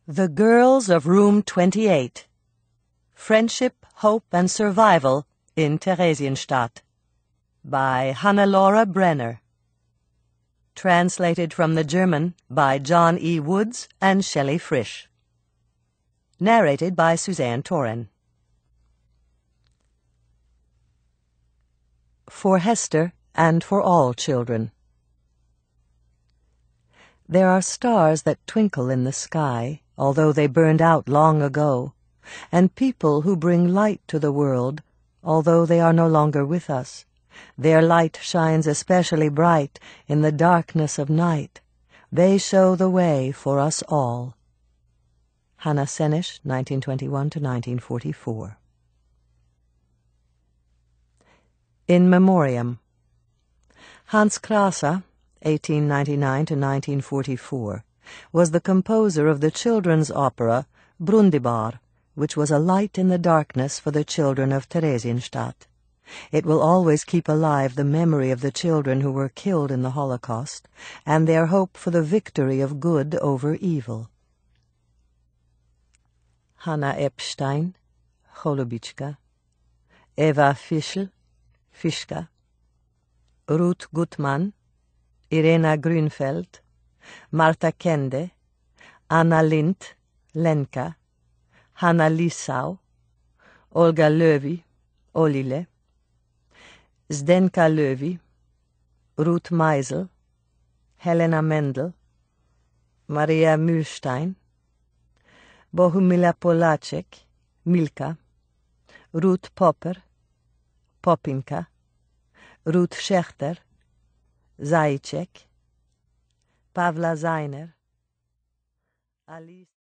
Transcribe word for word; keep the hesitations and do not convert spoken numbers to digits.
The Girls of Room twenty-eight. Friendship, Hope, and Survival in Theresienstadt by Hannelore Brenner. Translated from the German by John E. Woods and Shelley Frisch. Narrated by Suzanne Toren. For Hester and for all children. There are stars that twinkle in the sky, although they burned out long ago, and people who bring light to the world, although they are no longer with us. Their light shines especially bright in the darkness of night. They show the way for us all. Hannah Senesh, nineteen twenty-one to nineteen forty-four. In Memoriam. Hans Krasa, eighteen ninety-nine to nineteen forty-four, was the composer of the children's opera Brundibar, which was a light in the darkness for the children of Theresienstadt. It will always keep alive the memory of the children who were killed in the Holocaust, and their hope for the victory of good over evil. Hannah Epstein, Holobichka. Eva Fischl, Fischka. Ruth Gutmann, Irena Grünfeld, Martha Kende, Anna Lindt, Lenka, Hanna Lissau, Olga Löwy, Olile, Zdenka Löwy, Ruth Meisel, Helena Mendel, Maria Mühlstein, Bohumila Polacek, Milka, Ruth Popper, Popinka, Ruth Schechter, Zajcek, Pavla Zeiner, Alice